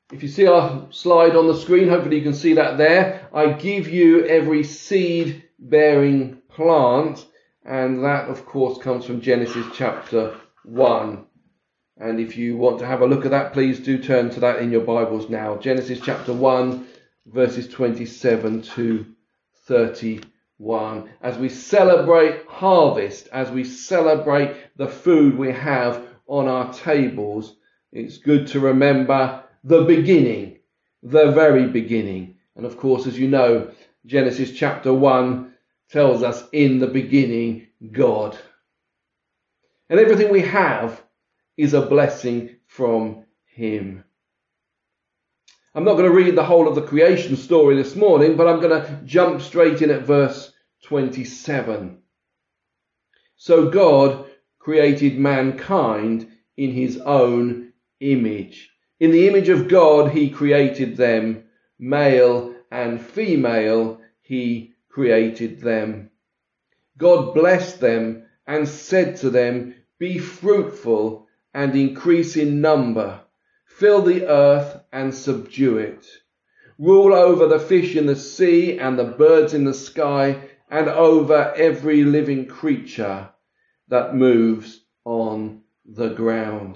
If you see our slide on the screen, hopefully you can see that there. I give you every seed-bearing plant, and that, of course, comes from Genesis chapter 1. And if you want to have a look at that, please do turn to that in your Bibles now. Genesis chapter 1, verses 27 to 31. As we celebrate harvest, as we celebrate the food we have on our tables, it's good to remember the beginning, the very beginning. And of course, as you know, Genesis chapter 1 tells us in the beginning, God. And everything we have is a blessing from him. I'm not going to read the whole of the creation story this morning, but I'm going to jump straight in at verse 27. So God created mankind in his own image. In the image of God, he created them, male and female, he created them. God blessed them and said to them, be fruitful and increase in number, fill the earth and subdue it. Rule over the fish in the sea and the birds in the sky and over every living creature that moves on the ground.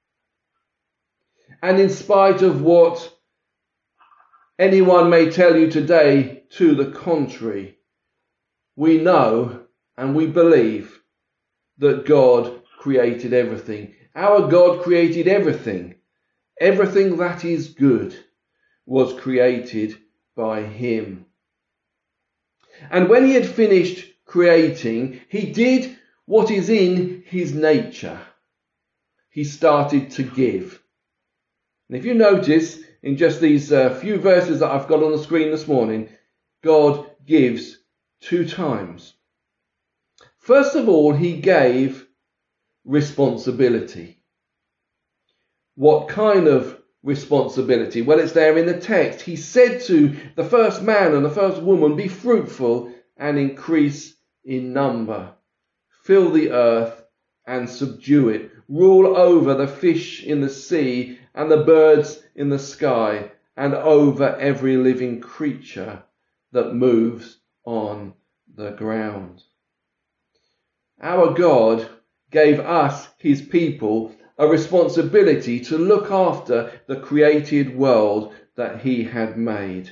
And in spite of what anyone may tell you today to the contrary, we know and we believe that God created everything. Our God created everything. Everything that is good was created by him. And when he had finished creating, he did what is in his nature. He started to give. And if you notice, in just these few verses that I've got on the screen this morning, God gives 2 times. First of all, he gave responsibility. What kind of responsibility? Well, it's there in the text. He said to the first man and the first woman, be fruitful and increase in number. Fill the earth and subdue it. Rule over the fish in the sea and the birds in the sky and over every living creature that moves on the ground. Our God gave us, his people, a responsibility to look after the created world that he had made.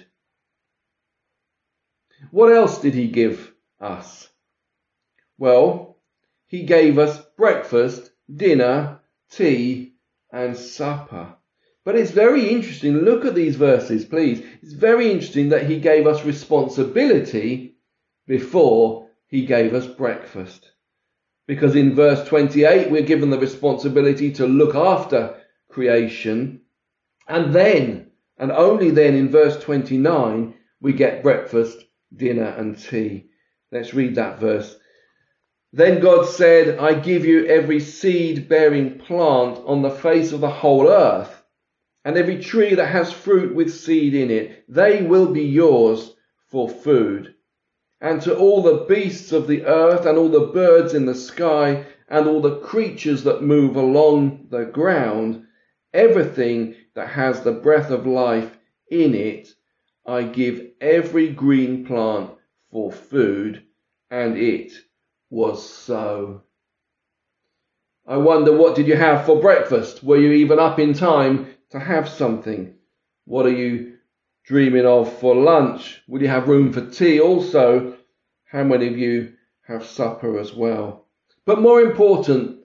What else did he give us? Well, he gave us breakfast, dinner, tea, and supper. But it's very interesting. Look at these verses, please. It's very interesting that he gave us responsibility before he gave us breakfast. Because in verse 28, we're given the responsibility to look after creation. And then, and only then in verse 29, we get breakfast, dinner, and tea. Let's read that verse. Then God said, I give you every seed-bearing plant on the face of the whole earth, and every tree that has fruit with seed in it. They will be yours for food. And to all the beasts of the earth, and all the birds in the sky, and all the creatures that move along the ground, everything that has the breath of life in it, I give every green plant for food. And it was so. I wonder, what did you have for breakfast? Were you even up in time to have something? What are you dreaming of for lunch? Will you have room for tea also? How many of you have supper as well? But more important,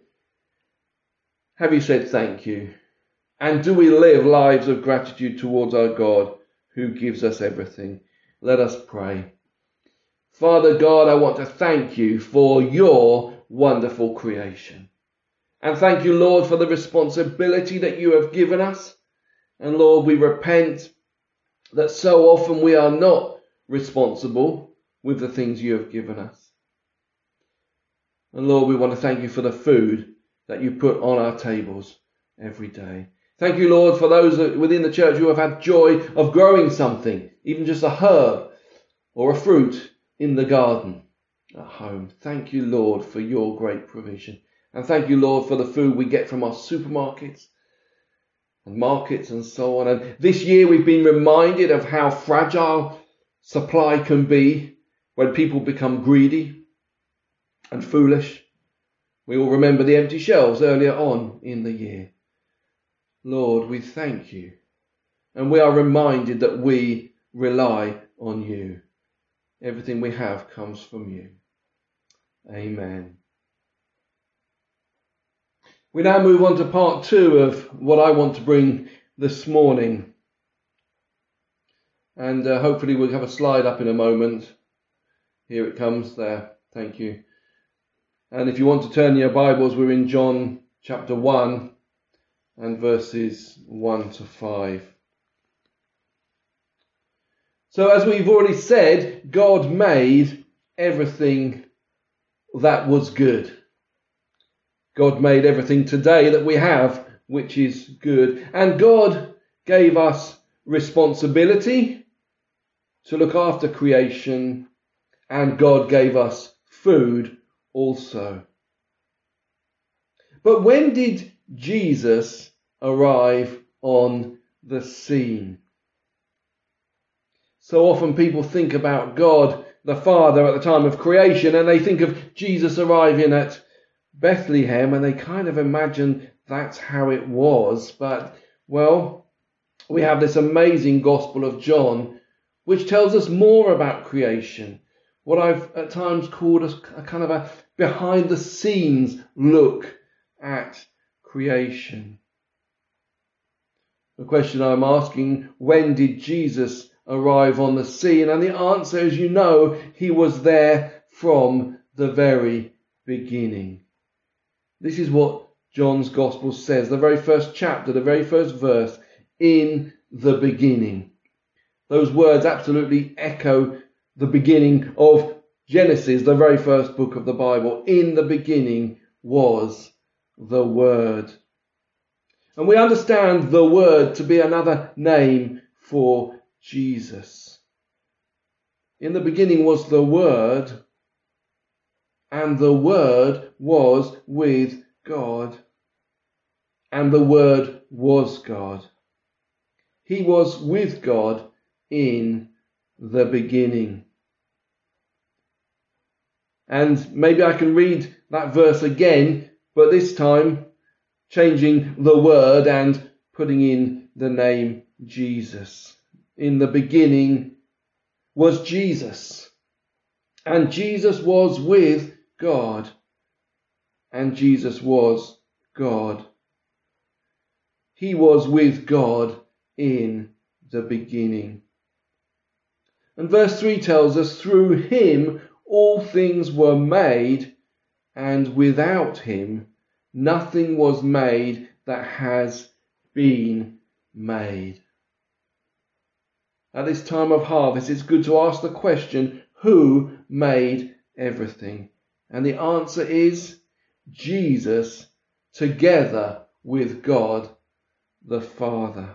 have you said thank you? And do we live lives of gratitude towards our God who gives us everything? Let us pray. Father God, I want to thank you for your wonderful creation. And thank you, Lord, for the responsibility that you have given us. And Lord, we repent that so often we are not responsible with the things you have given us. And Lord, we want to thank you for the food that you put on our tables every day. Thank you, Lord, for those within the church who have had joy of growing something, even just a herb or a fruit in the garden at home. Thank you, Lord, for your great provision. And thank you, Lord, for the food we get from our supermarkets and markets and so on. And this year we've been reminded of how fragile supply can be when people become greedy and foolish. We all remember the empty shelves earlier on in the year. Lord, we thank you. And we are reminded that we rely on you. Everything we have comes from you. Amen. We now move on to part 2 of what I want to bring this morning. And hopefully we'll have a slide up in a moment. Here it comes there. Thank you. And if you want to turn your Bibles, we're in John chapter 1 and verses 1 to 5. So as we've already said, God made everything that was good. God made everything today that we have, which is good. And God gave us responsibility to look after creation, and God gave us food also. But when did Jesus arrive on the scene? So often people think about God the Father at the time of creation, and they think of Jesus arriving at Bethlehem, and they kind of imagine that's how it was. But, well, we have this amazing Gospel of John, which tells us more about creation. What I've at times called a kind of a behind the scenes look at creation. The question I'm asking, when did Jesus arrive on the scene? And the answer, as you know, he was there from the very beginning. This is what John's Gospel says, the very first chapter, the very first verse, in the beginning. Those words absolutely echo the beginning of Genesis, the very first book of the Bible. In the beginning was the Word. And we understand the Word to be another name for Jesus. In the beginning was the Word, and the Word was with God, and the Word was God. He was with God in the beginning. And maybe I can read that verse again, but this time changing the word and putting in the name Jesus. In the beginning was Jesus, and Jesus was with God, and Jesus was God. He was with God in the beginning. And verse 3 tells us, through him all things were made, and without him nothing was made that has been made. At this time of harvest, it's good to ask the question, who made everything? And the answer is Jesus, together with God the Father.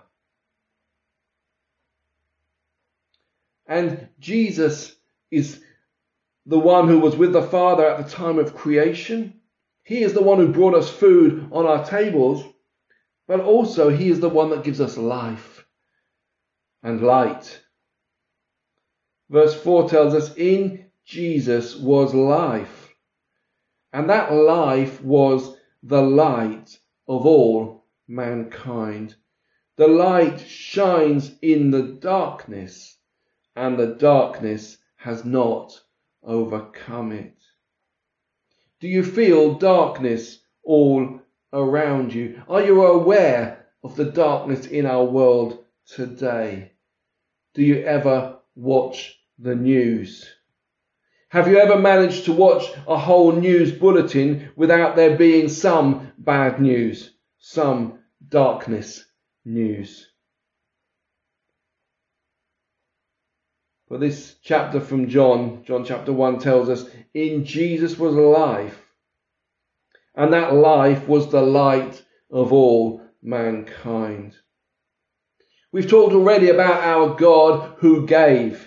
And Jesus is the one who was with the Father at the time of creation. He is the one who brought us food on our tables, but also he is the one that gives us life and light. Verse 4 tells us, in Jesus was life, and that life was the light of all mankind. The light shines in the darkness, and the darkness has not overcome it. Do you feel darkness all around you? Are you aware of the darkness in our world today? Do you ever watch the news? Have you ever managed to watch a whole news bulletin without there being some bad news, some darkness news? But this chapter from John chapter 1 tells us, in Jesus was life, and that life was the light of all mankind. We've talked already about our God who gave.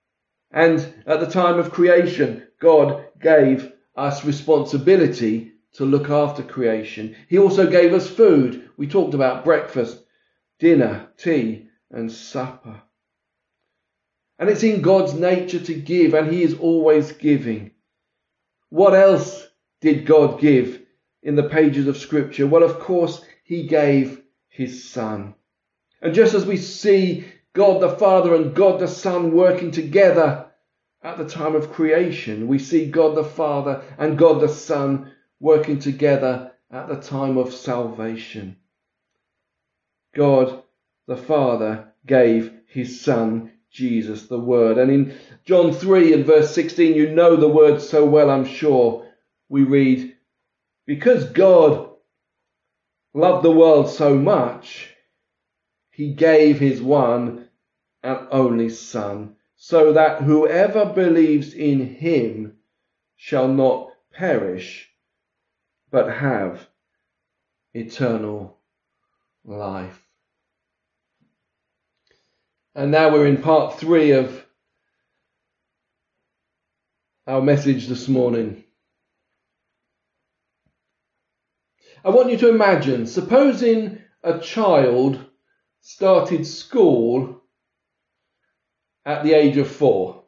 And at the time of creation, God gave us responsibility to look after creation. He also gave us food. We talked about breakfast, dinner, tea, and supper. And it's in God's nature to give, and He is always giving. What else did God give in the pages of Scripture? Well, of course, He gave His Son. And just as we see God the Father and God the Son working together at the time of creation, we see God the Father and God the Son working together at the time of salvation. God the Father gave His Son, Jesus, the Word. And in John 3 and verse 16, you know the word so well, I'm sure, we read, because God loved the world so much, He gave His one and only Son, so that whoever believes in Him shall not perish, but have eternal life. And now we're in part 3 of our message this morning. I want you to imagine, supposing a child started school at the age of 4.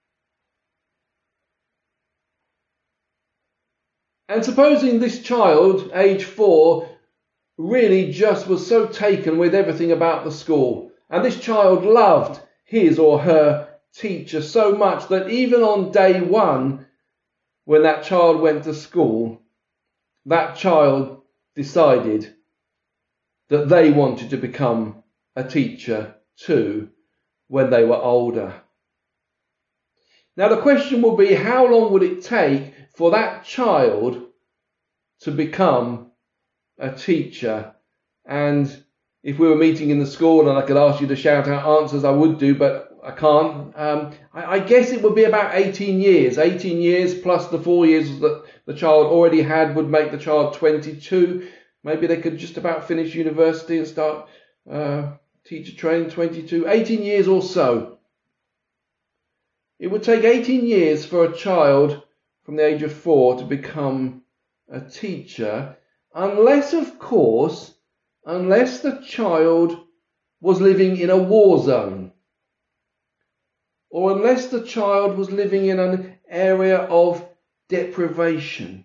And supposing this child, age 4, really just was so taken with everything about the school. And this child loved his or her teacher so much that even on day 1, when that child went to school, that child decided that they wanted to become a teacher too when they were older. Now the question will be, how long would it take for that child to become a teacher? And if we were meeting in the school and I could ask you to shout out answers, I would do, but I can't. I guess it would be about 18 years. 18 years plus the 4 years that the child already had would make the child 22. Maybe they could just about finish university and start teacher training, 22. 18 years or so. It would take 18 years for a child from the age of 4 to become a teacher, unless, of course, unless the child was living in a war zone, or unless the child was living in an area of deprivation.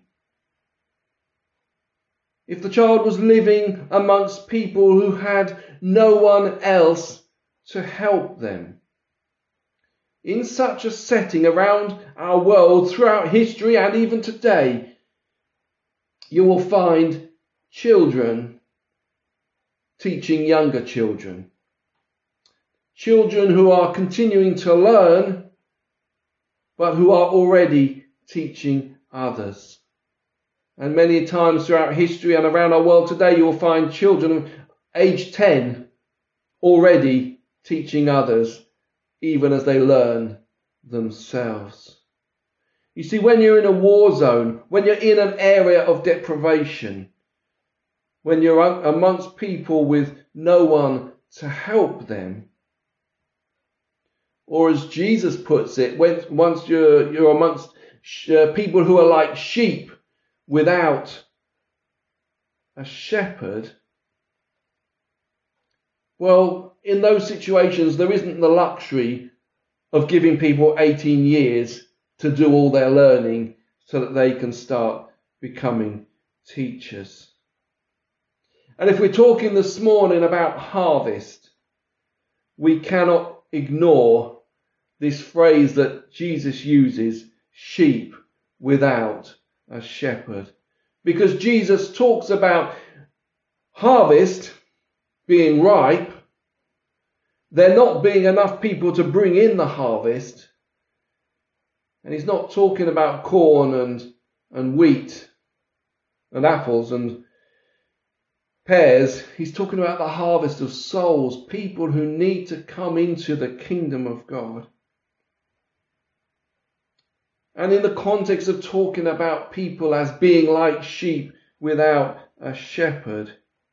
If the child was living amongst people who had no one else to help them. In such a setting around our world, throughout history and even today, you will find children teaching younger children. Children who are continuing to learn, but who are already teaching others. And many times throughout history and around our world today, you will find children aged 10 already teaching others, even as they learn themselves. You see, when you're in a war zone, when you're in an area of deprivation, when you're amongst people with no one to help them, or as Jesus puts it, once you're amongst people who are like sheep without a shepherd, well, in those situations, there isn't the luxury of giving people 18 years to do all their learning so that they can start becoming teachers. And if we're talking this morning about harvest, we cannot ignore this phrase that Jesus uses, sheep without a shepherd. Because Jesus talks about harvest being ripe, there not being enough people to bring in the harvest. And he's not talking about corn and wheat and apples and pears. He's talking about the harvest of souls, people who need to come into the kingdom of God. And in the context of talking about people as being like sheep without a shepherd,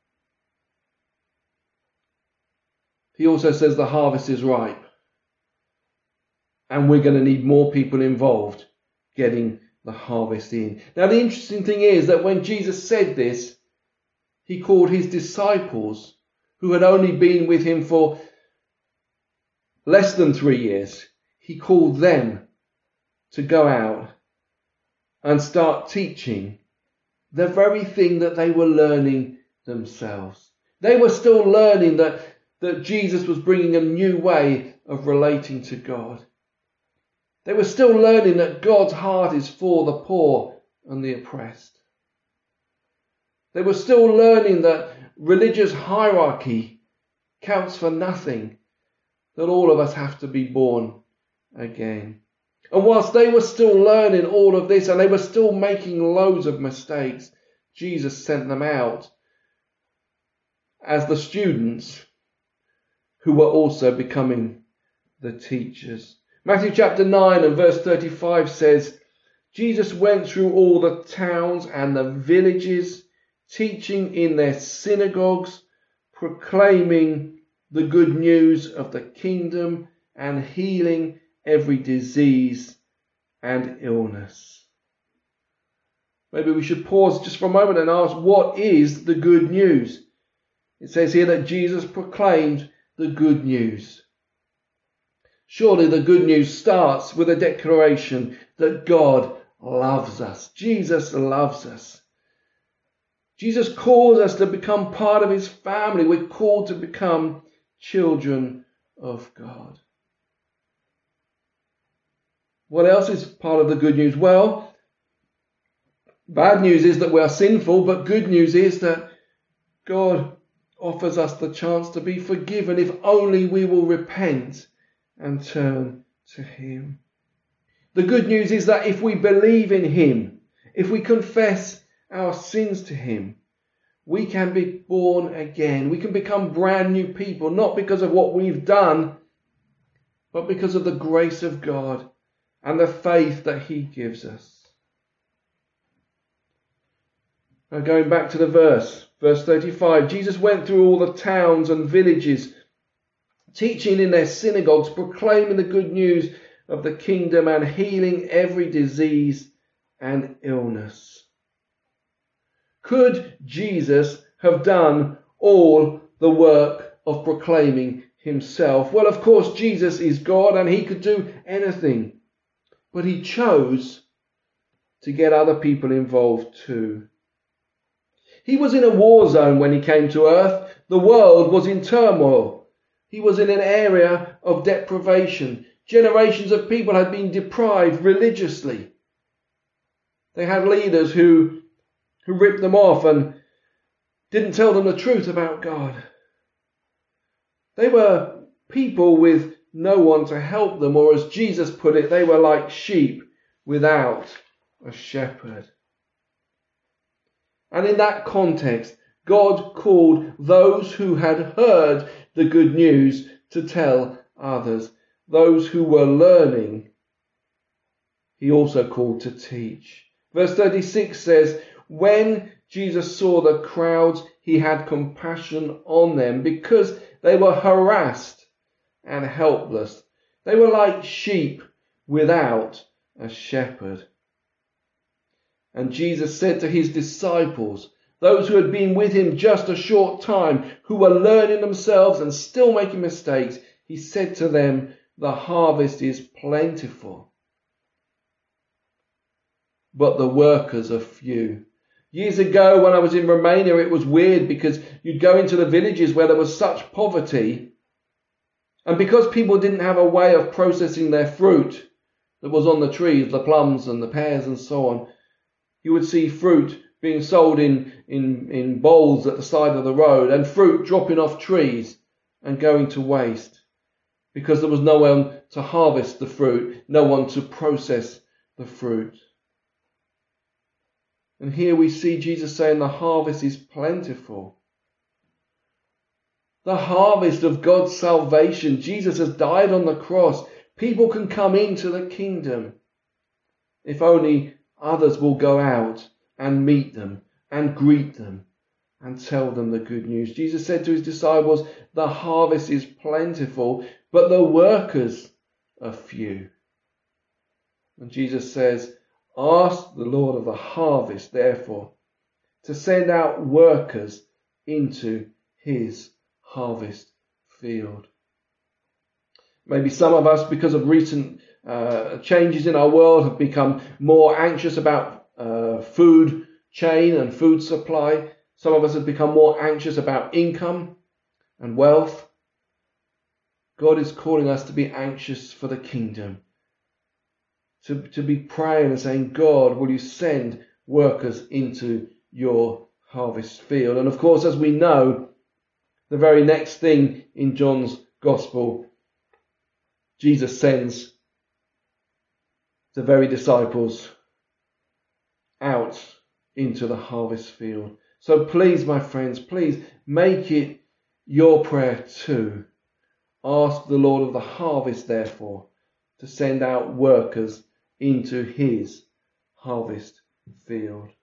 he also says the harvest is ripe. And we're going to need more people involved getting the harvest in. Now the interesting thing is that when Jesus said this, he called his disciples, who had only been with him for less than 3 years, he called them to go out and start teaching the very thing that they were learning themselves. They were still learning that Jesus was bringing a new way of relating to God. They were still learning that God's heart is for the poor and the oppressed. They were still learning that religious hierarchy counts for nothing, that all of us have to be born again. And whilst they were still learning all of this and they were still making loads of mistakes, Jesus sent them out as the students who were also becoming the teachers. Matthew chapter 9 and verse 35 says, Jesus went through all the towns and the villages, teaching in their synagogues, proclaiming the good news of the kingdom and healing every disease and illness. Maybe we should pause just for a moment and ask, what is the good news? It says here that Jesus proclaimed the good news. Surely the good news starts with a declaration that God loves us. Jesus loves us. Jesus calls us to become part of his family. We're called to become children of God. What else is part of the good news? Well, bad news is that we are sinful, but good news is that God offers us the chance to be forgiven if only we will repent and turn to him. The good news is that if we believe in him, if we confess our sins to him, we can be born again. We can become brand new people, not because of what we've done, but because of the grace of God and the faith that he gives us. Now going back to the verse 35, Jesus went through all the towns and villages, teaching in their synagogues, proclaiming the good news of the kingdom and healing every disease and illness. Could Jesus have done all the work of proclaiming himself? Well, of course, Jesus is God and he could do anything. But he chose to get other people involved too. He was in a war zone when he came to earth. The world was in turmoil. He was in an area of deprivation. Generations of people had been deprived religiously. They had leaders who ripped them off and didn't tell them the truth about God. They were people with no one to help them, or as Jesus put it, they were like sheep without a shepherd. And in that context, God called those who had heard the good news to tell others. Those who were learning, he also called to teach. Verse 36 says, when Jesus saw the crowds, he had compassion on them because they were harassed and helpless. They were like sheep without a shepherd. And Jesus said to his disciples, those who had been with him just a short time, who were learning themselves and still making mistakes, he said to them, the harvest is plentiful, but the workers are few. Years ago when I was in Romania, it was weird because you'd go into the villages where there was such poverty, and because people didn't have a way of processing their fruit that was on the trees, the plums and the pears and so on, you would see fruit being sold in bowls at the side of the road and fruit dropping off trees and going to waste because there was no one to harvest the fruit, no one to process the fruit. And here we see Jesus saying the harvest is plentiful. The harvest of God's salvation. Jesus has died on the cross. People can come into the kingdom if only others will go out and meet them and greet them and tell them the good news. Jesus said to his disciples, the harvest is plentiful, but the workers are few. And Jesus says, Ask the Lord of the harvest, therefore, to send out workers into his harvest field. Maybe some of us, because of recent changes in our world, have become more anxious about food chain and food supply. Some of us have become more anxious about income and wealth. God is calling us to be anxious for the kingdom, to be praying and saying, God, will you send workers into your harvest field? And of course, as we know, the very next thing in John's Gospel, Jesus sends the very disciples out into the harvest field. So please, my friends, please make it your prayer too. Ask the Lord of the harvest, therefore, to send out workers into his harvest field.